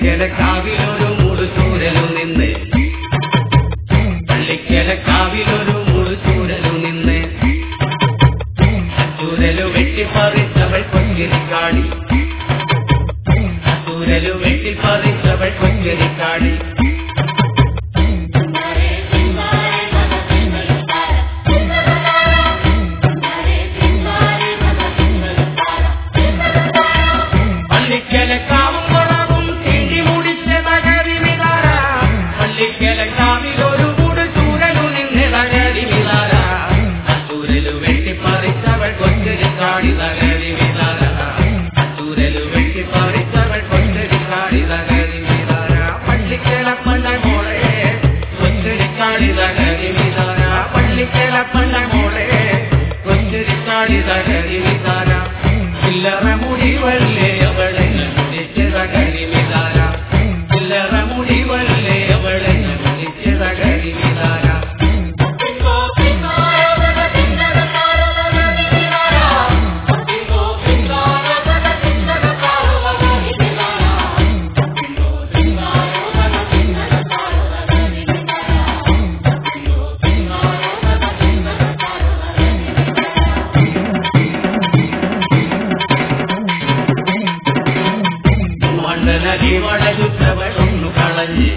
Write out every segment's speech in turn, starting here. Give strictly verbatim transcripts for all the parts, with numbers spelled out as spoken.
പള്ളിക്കലക്കാവിലൊരു മുഴുചൂരലു നിന്ന് പള്ളിക്കലക്കാവിലൊരു മുഴുചൂരലു നിന്ന് ചൂരലു വെട്ടിപ്പറിച്ചവൾ കൊഞ്ചിരിക്കാടി ചൂരലു വെട്ടിപ്പറിച്ചവൾ കൊഞ്ചിരിക്കാടി ചില്ലറ മുടിവല്ലേ അവളെ മുടിച്ചത കരിമിതാര ചില്ലറ മുടിവല്ലേ അവളെ മുടിച്ചത കരിമിതാര ൊന്നു കളഞ്ഞ്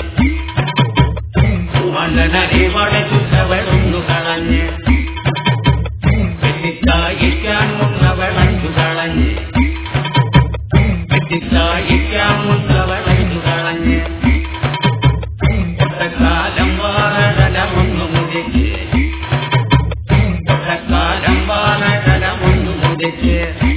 വടച്ചുറ്റവളൊന്നു കളഞ്ഞ് വെട്ടിച്ചായിക്കാൻ മുന്നവളഞ്ചു കളഞ്ഞ് വെട്ടിച്ചായിക്കാൻ മുന്നവളഞ്ചു കളഞ്ഞ് ഒട്ടക്കാലം വാനകലമൊന്നു മുടിച്ച് ഒട്ടക്കാലം വാനകലമൊന്നു മുടിച്ച്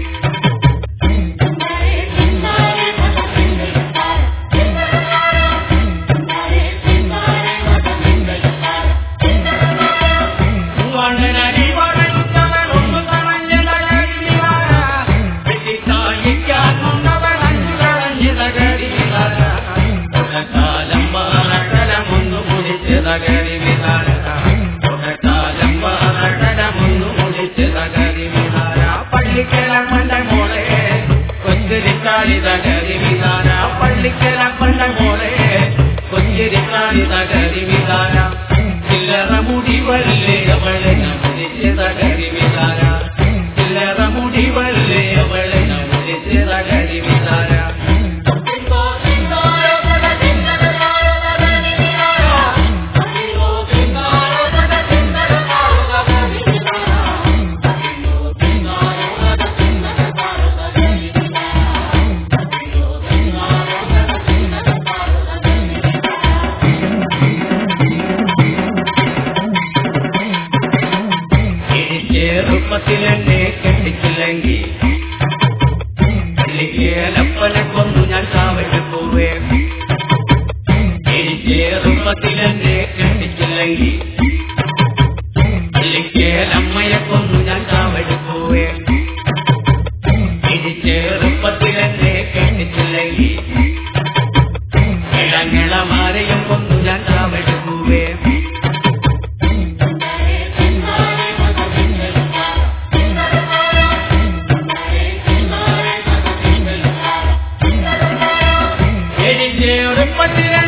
പള്ളിക്കലപ്പണ്ട മോളെ കൊഞ്ചിരിക്കാളിത കരിവിതാര പള്ളിക്കലപ്പണ്ട മോളെ കൊഞ്ചിരിക്കാളിത കരിവിതാര ചില്ലറ മുടിവല്ലേ അവളെ മുടിച്ചത കരിവിതാര ചില്ലറ മുടിവല്ലേ അവളെ മുടിച്ചത കരിവിതാര ചെറുപ്പത്തിലെന്നെ കെട്ടിച്ചില്ലെങ്കിൽ പള്ളിക്കേലപ്പനെ കൊന്നു ഞാൻ കാവല് പോവേ ചെറുപ്പത്തിലെന്നെ കെട്ടിച്ചില്ലെങ്കിൽ പള്ളിക്കേലമ്മയെ കൊന്നു ഞാൻ കാവല് പോവേ ചെറുപ്പത്തിലെന്നെ കെട്ടിച്ചില്ലെങ്കിൽ ഇളങ്ങിളമാരെയും കൊന്നു ഞാൻ കാവല് പോവേ ചെറുപ്പത്തിലെ